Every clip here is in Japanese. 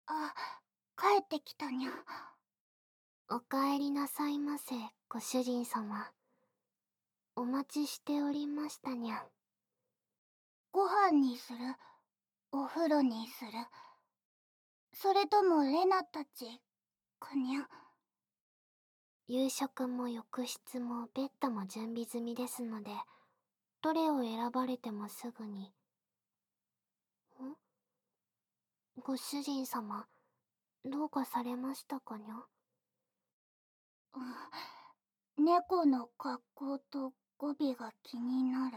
あ、帰ってきたにゃ。 おかえりなさいませ、ご主人様。お待ちしておりましたにゃ。 ご飯にする？お風呂にする？それともレナたちかにゃ。 夕食も浴室もベッドも準備済みですので、どれを選ばれてもすぐに。ご主人様、どうかされましたかにゃ？ 猫の格好と語尾が気になる。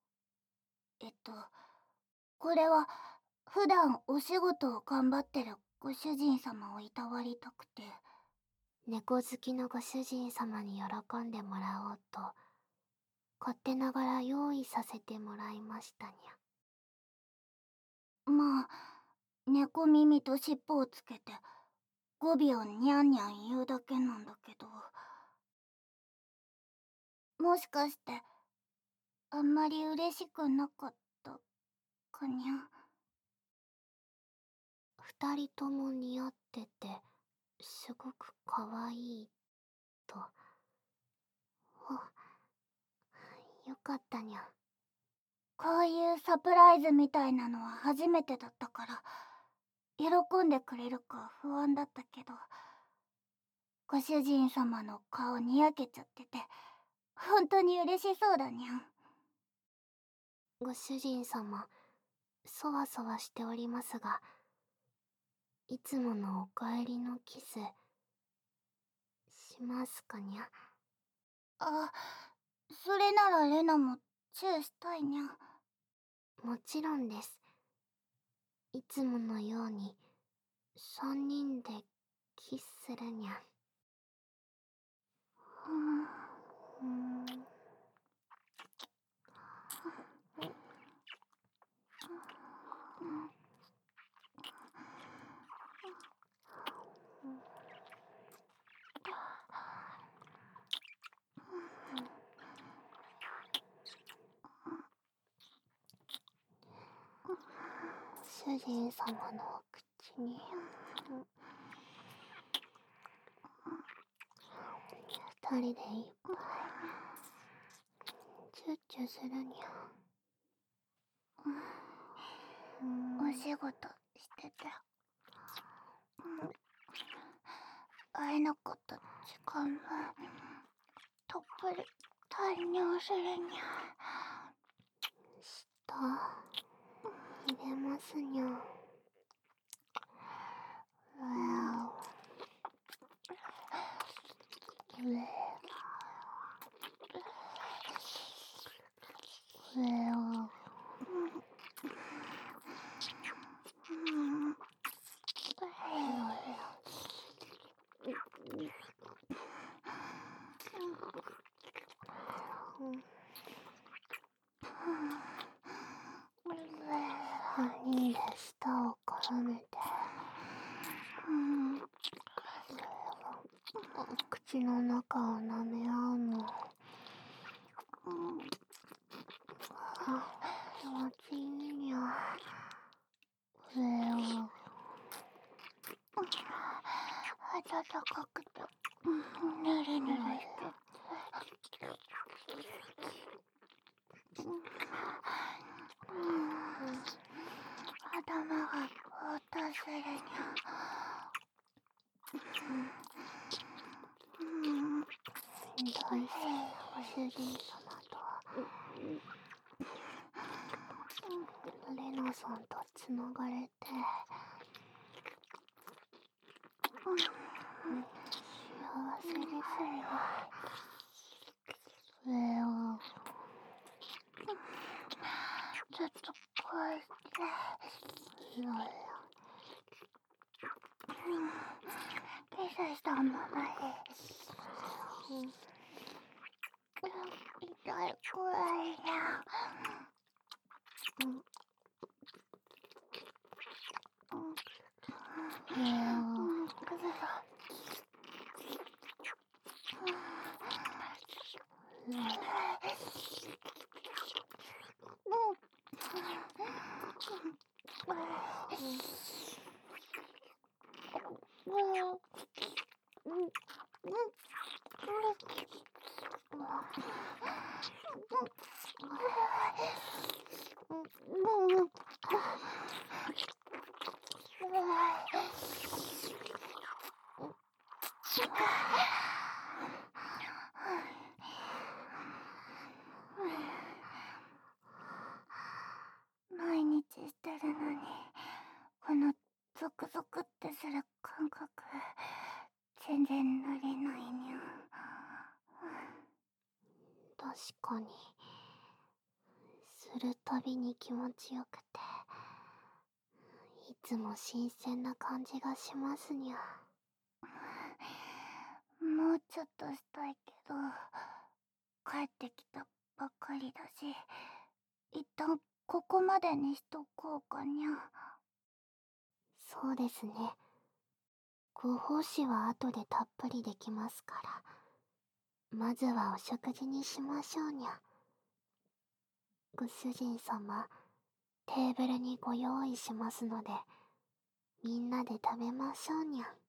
これは普段お仕事を頑張ってるご主人様をいたわりたくて。 猫好きのご主人様に喜んでもらおうと、勝手ながら用意させてもらいましたにゃ。 まあ、猫耳と尻尾をつけて語尾をニャンニャン言うだけなんだけど。もしかしてあんまり嬉しくなかったかにゃ。 二人とも似合ってて、すごくかわいい、と。よかったにゃ。 こういうサプライズみたいなのは初めてだったから、喜んでくれるか不安だったけど、ご主人様の顔にやけちゃってて、本当に嬉しそうだにゃん。 ご主人様、そわそわしておりますが、いつものおかえりのキス、しますかにゃ？ あ、それならレナもチューしたいにゃ。 もちろんです。いつものように、三人でキスするにゃ。主人様のお口に、二人でいっぱい、チューチューするにゃ。 お仕事してて、会えなかった時間もたっぷり退尿するにゃ。 舌、入れますにゃ。三人で舌を絡めて、お口の中を舐め合うの。気持ちいいにゃ。 暖かくてぬるぬるしてて、頭がぼーっとするにゃ。 大好きなご主人様とレナさんとつながれて、幸せですよ。 ずっとこうやってキスしたままで痛いくらいにゃ。 毎日してるのに、このゾクゾクってする感覚、全然慣れないにゃ。 確かに、するたびに気持ちよくて、いつも新鮮な感じがしますにゃ。 もうちょっとしたいけど、帰ってきたばかりだし、一旦ここまでにしとこうかにゃ。 そうですね。ご奉仕は後でたっぷりできますから、まずはお食事にしましょうにゃ。ご主人様、テーブルにご用意しますので、みんなで食べましょうにゃ。